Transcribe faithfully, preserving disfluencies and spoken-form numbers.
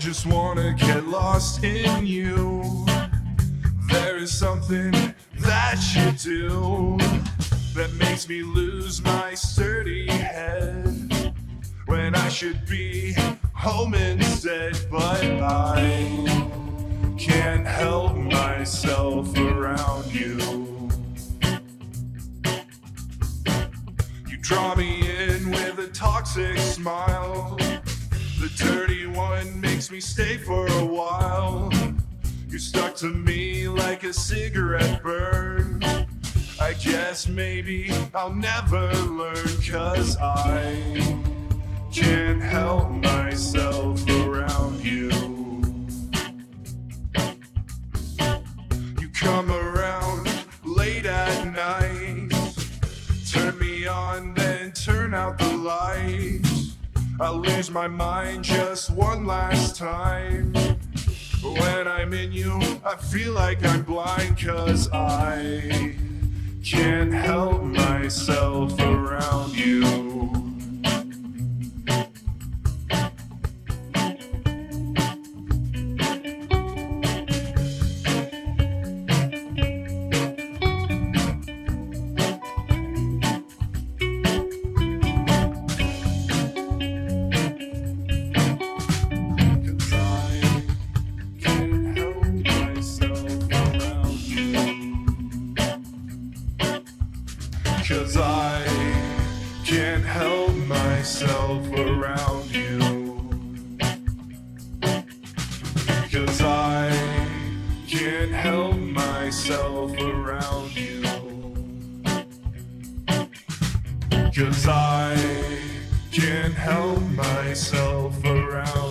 just wanna get lost in you. There is something that you do that makes me lose my sturdy head when I should be home instead. But I can't help myself around you. You draw me in with a toxic smile. The dirty one makes me stay for a while. You're stuck to me like a cigarette burn. I guess maybe I'll never learn, 'cause I can't help myself around you. You come around late at night, turn me on, then turn out the lights. I lose my mind just one last time. When I'm in you, I feel like I'm blind, 'cause I can't help myself around you. Cause I can't help myself around you. Cause I can't help myself around you. Cause I can't help myself around you.